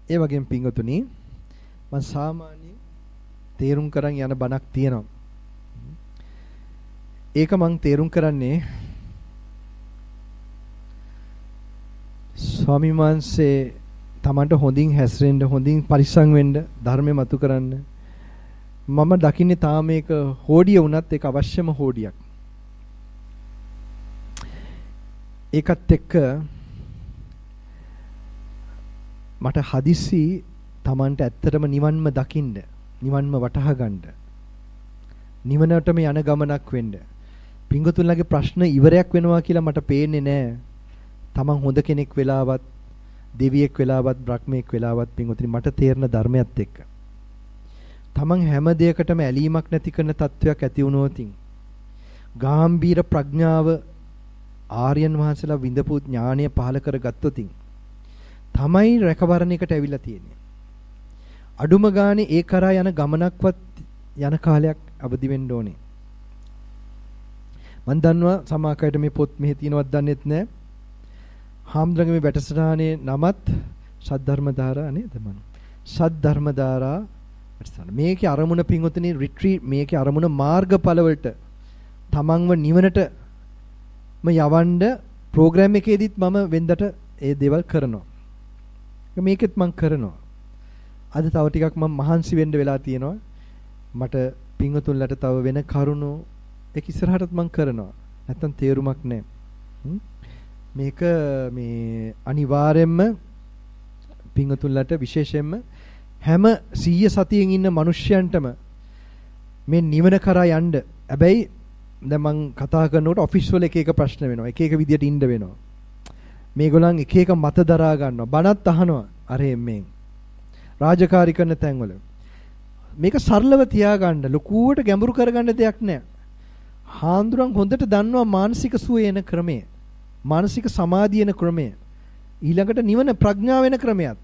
ඒ වගේම පින්වතුනි මම සාමාන්‍යයෙන් තේරුම් කරන් යන බණක් තියෙනවා. ඒක මම තේරුම් කරන්නේ ස්වාමීන් වහන්සේ තමන්ට හොඳින් හැසිරෙන්න හොඳින් පරිස්සම් වෙන්න ධර්මය මතු කරන්න මම දකින්නේ තාම මේක හෝඩිය වුණත් ඒක අවශ්‍යම හෝඩියක්. ඒකත් එක්ක මට හදිස්සි තමන්ට ඇත්තටම නිවන්ම දකින්න නිවන්ම වටහා ගන්න නිවනටම යන ගමනක් වෙන්න පිංගුතුන්ලගේ ප්‍රශ්න ඉවරයක් වෙනවා කියලා මට පේන්නේ නැහැ. තමන් හොඳ කෙනෙක් වෙලාවත් දෙවියෙක් වෙලාවත් බ්‍රහ්මෙක් වෙලාවත් පිංගුතුනි මට තේරෙන ධර්මයත් එක්ක තමන් හැම දෙයකටම ඇලීමක් නැති කරන තත්වයක් ඇති වුණොතින් ගාම්භීර ප්‍රඥාව ආර්යයන් වහන්සේලා විඳපු ඥානය පහල කරගත්තොතින් තමයි රැකවරණයකට ඇවිල්ලා තියෙන්නේ. අඩුම ගානේ ඒ කරා යන ගමනක්වත් යන කාලයක් අවදි වෙන්න ඕනේ. මම දන්නවා සමාකයට මේ පොත් මෙහි තියෙනවත් දන්නෙත් නැහැ. හාමුදුරන්ගේ මේ වැඩසටහනේ නමත් සද්ධර්මධාරා නේද මම? සද්ධර්මධාරා වැඩසටහන. මේකේ අරමුණ පින්වතුනි රිට්‍රීට් මේකේ අරමුණ මාර්ගඵල වලට තමන්ව නිවනටම යවන්න ප්‍රෝග්‍රෑම් එකේදීත් මම වෙන්දට ඒ දේවල් කරනවා. මේකෙත් මම කරනවා. අද තව ටිකක් මම මහන්සි වෙන්න වෙලා තියෙනවා. මට පින්වතුන්ලට තව වෙන කරුණු ඒක ඉස්සරහටත් මම කරනවා. නැත්තම් තේරුමක් නැහැ. මේක මේ අනිවාර්යයෙන්ම පින්වතුන්ලට විශේෂයෙන්ම හැම 100 සතියෙන් ඉන්න මිනිස්යන්ටම මේ නිවන කරා යන්න. හැබැයි දැන් මම කතා කරනකොට ඔෆිස් වල එක එක ප්‍රශ්න වෙනවා. එක එක විදියට ඉන්න වෙනවා. මේගොල්ලන් එක එක මත දරා ගන්නවා. බණත් අහනවා. අර එම්මෙන් රාජකාරී කරන තැන්වල මේක සරලව තියාගන්න ලොකුවට ගැඹුරු කරගන්න දෙයක් නැහැ. හාමුදුරන් හොඳට දන්නවා මානසික සුවය එන ක්‍රමය. මානසික සමාධිය එන ක්‍රමය. ඊළඟට නිවන ප්‍රඥාව වෙන ක්‍රමයක්.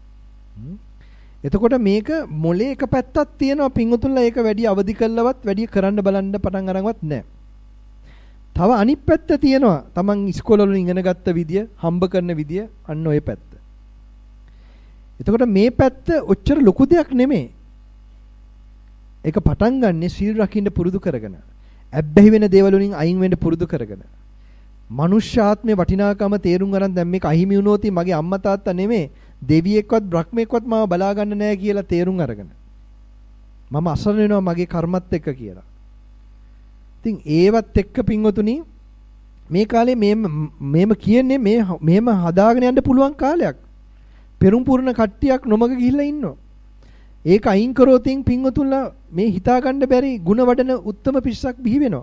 එතකොට මේක මොලේ එක පැත්තක් තියෙනවා පිංගුතුන්ලා ඒක වැඩි අවදි කළවත් වැඩි කරන්න බලන්න පටන් අරන්වත් නැහැ. තව අනිත් පැත්ත තියෙනවා. Taman ඉස්කෝල වලින් ඉගෙන ගත්ත විදිය, හම්බ කරන විදිය අන්න ඔය පැත්ත. එතකොට මේ පැත්ත ඔච්චර ලොකු දෙයක් නෙමෙයි. ඒක පටන් ගන්නෙ සීල් රකින්න පුරුදු කරගෙන. ඇබ්බැහි වෙන දේවල් වලින් අයින් වෙන්න පුරුදු කරගෙන. මනුෂ්‍ය ආත්මේ වටිනාකම තේරුම් ගන්න දැන් මේක අහිමි වුණොත් මගේ අම්මා තාත්තා නෙමෙයි දෙවියෙක්වත් බ්‍රහ්මෙක්වත් මාව බලා ගන්න නැහැ කියලා තේරුම් අරගෙන. මම අසරණ වෙනවා මගේ කර්මත් එක්ක කියලා. ඉතින් ඒවත් එක්ක පින්වතුනි මේ කාලේ මේම කියන්නේ මේම හදාගෙන යන්න පුළුවන් කාලයක්. පෙරම් පුරන කට්ටියක් නොමග ගිහිල්ලා ඉන්නවා. ඒක අයින් කරොතින් පින්වතුන්ලා මේ හිතා ගන්න බැරි ಗುಣ වඩන උත්තම පිස්සක් බිහි වෙනවා.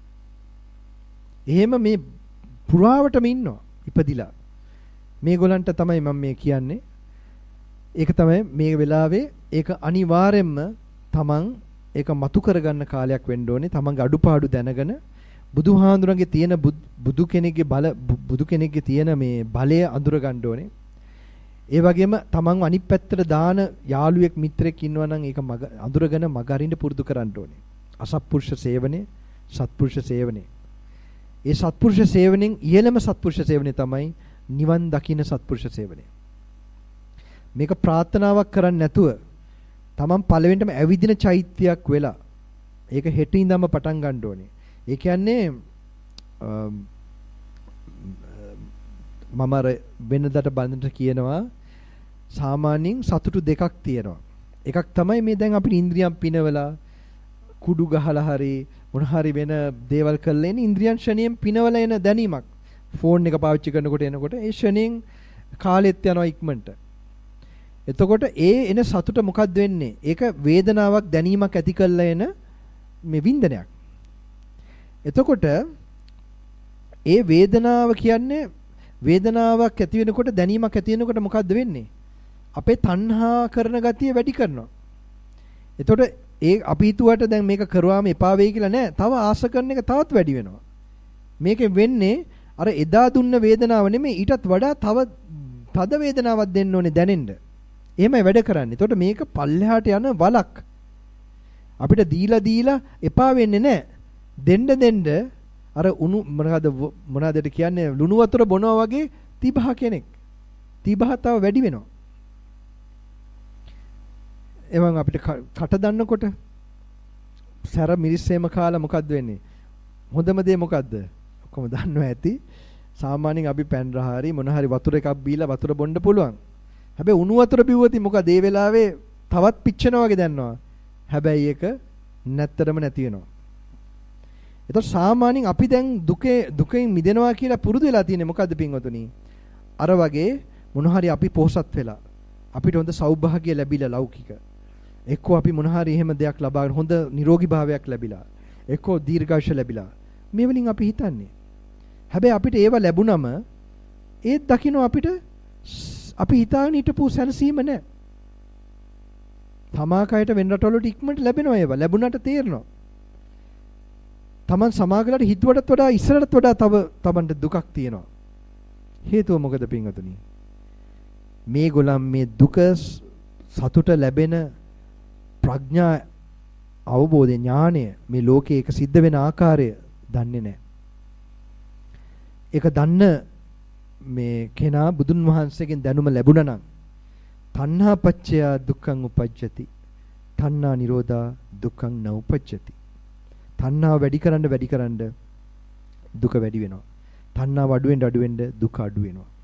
එහෙම මේ පුරාවටම ඉන්නවා ඉපදිලා. මේගොල්ලන්ට තමයි මම මේ කියන්නේ. ඒක තමයි මේ වෙලාවේ ඒක අනිවාර්යෙන්ම තමන් ඒක මතු කරගන්න කාලයක් වෙන්න ඕනේ. තමන්ගේ අඩුපාඩු දැනගෙන බුදුහාඳුරන්ගේ තියෙන බුදු කෙනෙක්ගේ තියෙන මේ බලය අඳුර ගන්න ඕනේ. ඒ වගේම තමන්ව අනිත් පැත්තට දාන යාළුවෙක් මිත්‍රෙක් ඉන්නවා නම් ඒක අඳුරගෙන මග අරින්න පුරුදු කරන්න ඕනේ. අසත්පුරුෂ සේවනය, සත්පුරුෂ සේවනය. ඒ සත්පුරුෂ සේවනෙන් ඉහළම සත්පුරුෂ සේවනය තමයි නිවන් දකින්න සත්පුරුෂ සේවනය. මේක ප්‍රාර්ථනාවක් කරන්නේ නැතුව තමන් පළවෙනිටම ඇවිදින චෛත්‍යයක් වෙලා ඒක හෙට ඉඳන්ම පටන් ගන්න ඕනේ. ඒ කියන්නේ මම අර වෙනදට බඳින්න කියනවා සාමාන්‍යයෙන් සතුටු දෙකක් තියෙනවා. එකක් තමයි මේ දැන් අපිට ඉන්ද්‍රියම් පිනවලා කුඩු ගහලා හරි මොන හරි වෙන දේවල් කරලා එන ඉන්ද්‍රියන් ශණයෙන් පිනවලා එන දැනීමක්. ෆෝන් එක පාවිච්චි කරනකොට එනකොට ඒ ශණයෙන් කාලෙත් යනවා ඉක්මනට. එතකොට ඒ එන සතුට මොකක්ද වෙන්නේ? ඒක වේදනාවක් දැනීමක් ඇති කරලා එන මේ වින්දනයක්. එතකොට ඒ වේදනාව කියන්නේ වේදනාවක් ඇති වෙනකොට දැනීමක් ඇති වෙනකොට මොකද්ද වෙන්නේ? අපේ තණ්හා කරන ගතිය වැඩි කරනවා. එතකොට ඒ අපි හිතුවට දැන් මේක කරුවාම එපා වෙයි කියලා නෑ. තව ආස කරන එක තවත් වැඩි වෙනවා. මේකෙන් වෙන්නේ අර එදා දුන්න වේදනාව නෙමෙයි ඊටත් වඩා තව තද වේදනාවක් දෙන්න ඕනේ දැනෙන්න. එහෙමයි වැඩ කරන්නේ. එතකොට මේක පල්ලෙහාට යන වලක්. අපිට දීලා එපා වෙන්නේ නෑ. දෙන්න අර උණු මොනවාද කියන්නේ ලුණු වතුර බොනවා වගේ තිබහ කෙනෙක්. තිබහ තව වැඩි වෙනවා. එවන් අපිට කට දන්නකොට සැර මිරිස්සෙම කාලා මොකද්ද වෙන්නේ? හොඳම දේ මොකද්ද? ඔක්කොම දන්නවා ඇති. සාමාන්‍යයෙන් අපි පැන් රහරි මොන හරි වතුර එකක් බීලා වතුර බොන්න පුළුවන්. හැබැයි උණු වතුර බිව්වොත් මොකද ඒ වෙලාවේ තවත් පිච්චෙනවා වගේ දැනනවා. හැබැයි ඒක නැත්තරම නැති වෙනවා. ඒතකොට සාමාන්‍යයෙන් අපි දැන් දුකෙන් මිදෙනවා කියලා පුරුදු වෙලා තියෙන්නේ මොකද්ද පින්වතුනි? අර වගේ මොන හරි අපි පොහසත් වෙලා අපිට හොඳ සෞභාග්‍ය ලැබිලා ලෞකික. එක්කෝ අපි මොන හරි එහෙම දෙයක් ලබාගෙන හොඳ නිරෝගී භාවයක් ලැබිලා. එක්කෝ දීර්ඝායුෂ ලැබිලා. මේ වලින් අපි හිතන්නේ. හැබැයි අපිට ඒව ලැබුණම ඒත් දකින්න අපිට අපි හිතාගෙන හිටපු සැනසීම නැහැ. තමාකයට වෙන රටවලට ඉක්මනට ලැබෙනවා ඒවා. ලැබුණාට තේරෙනවා. Taman සමාගලට හිතුවටත් වඩා ඉස්සරටත් වඩා තමන්ට දුකක් තියෙනවා. හේතුව මොකද පින්වතුනි? මේගොල්ලන් මේ දුක සතුට ලැබෙන ප්‍රඥා අවබෝධ ඥානය මේ ලෝකේ එක සිද්ධ වෙන ආකාරය දන්නේ නැහැ. ඒක දන්න මේ කෙනා බුදුන් වහන්සේගෙන් දැනුම ලැබුණා නම් තණ්හා පච්චය දුක්ඛං උපජ්ජති. තණ්හා නිරෝධා දුක්ඛං නඋපජ්ජති. තණ්හාව වැඩි කරන්න දුක වැඩි වෙනවා. තණ්හාව අඩු වෙන්න දුක අඩු වෙනවා.